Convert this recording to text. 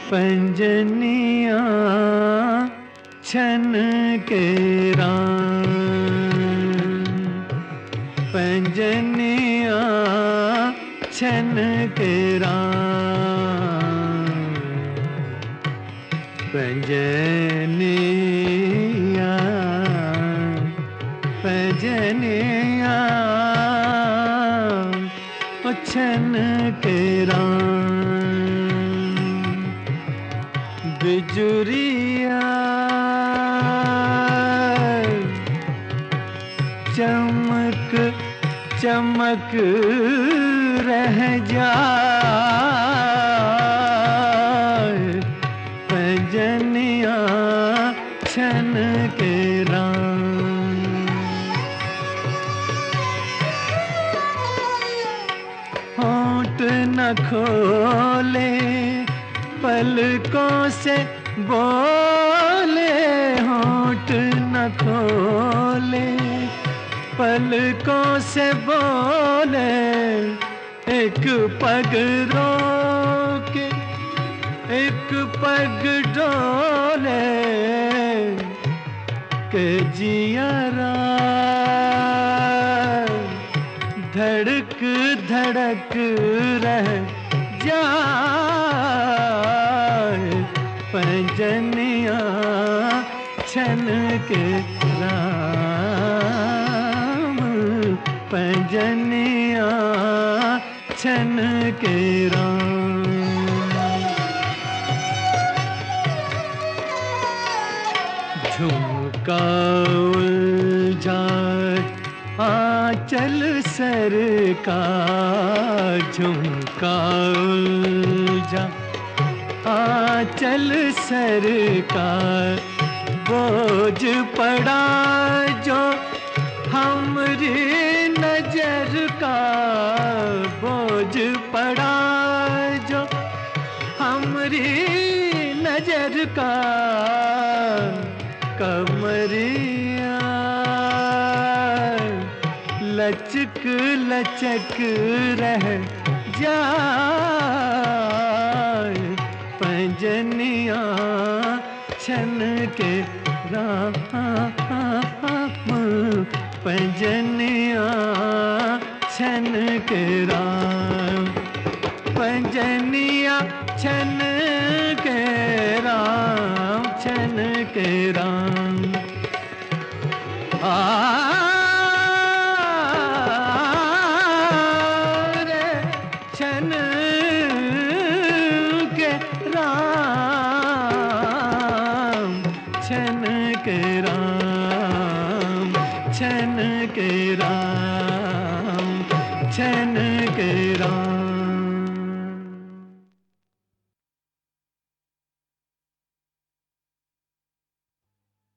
पंजनिया छन के पंजनिया छन के पंजनिया पंजनिया छन के बिजुरिया चमक चमक रह जाए पंजनिया छन के होंठ न खोले पलकों से बोले, होंठ न खोले पलकों से बोले, एक पग रोके एक पग डोले के जियरा धड़क धड़क रह जाए पंजनिया छन के पंजनिया छन के झुमका उलझा आंचल सर का, झुमका उलझा आंचल सर का, बोझ पड़ा जो हमरी नजर का, बोझ पड़ा जो हमरी नजर का, कमरिया लचक लचक रह जाए पंजनिया छन के पंजनिया छन के पंजनिया छन के छन के छन के छन के छन के छन के